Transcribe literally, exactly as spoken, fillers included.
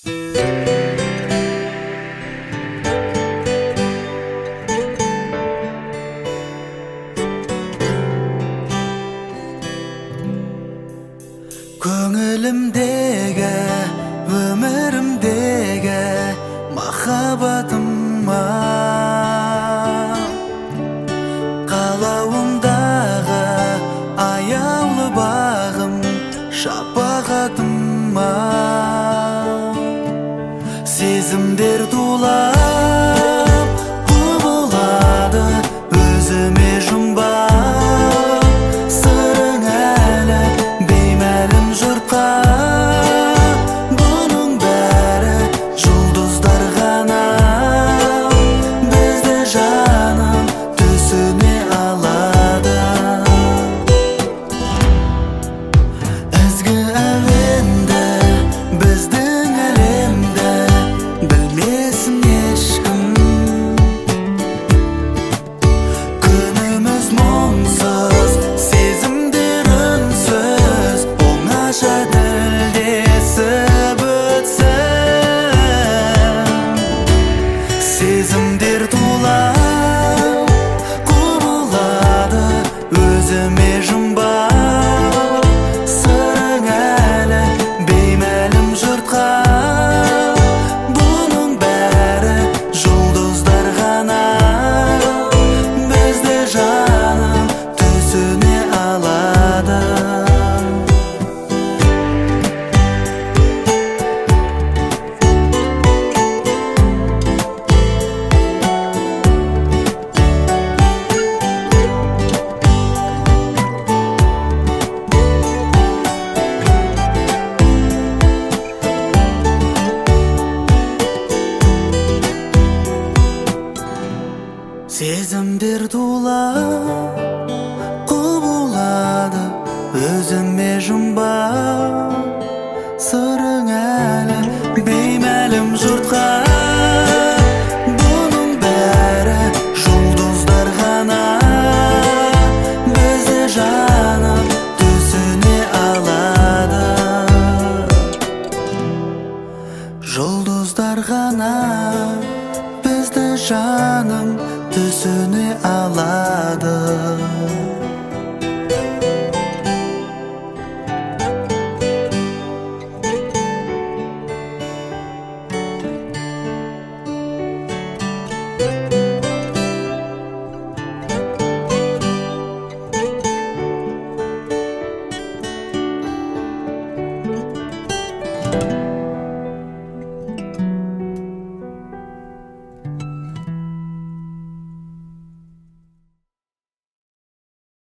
Көңілімдегі, өмірімдегі махаббатыма, қалауымдағы аяулы бағым шапағатыма, сезімдер тулап құбылады өзіме жұмбақ, сырың әлі беймәлім жұртқа. Бұның бәрі жұлдыздар ғана бізді жаным түсіне алады. Ізгі әуенді біздің әлемді білмесін ешкім. Күніміз мұңсыз, сезімдер үнсіз, оңаша тілдесіп өтсін. Сезімдер тулап құбылады өзіме жұмбақ, сырың әлі беймәлім жұртқа. Бұның бәрі жұлдыздар ғана бізді жаным түсіне алады. Сезімдер тулап құбылады өзіме жұмбақ, сырың әлі беймәлім жұртқа. Бұның бәрі жұлдыздар ғана бізді жаным түсіне алады. Жұлдыздар ғана бізді жаным түсіне алады.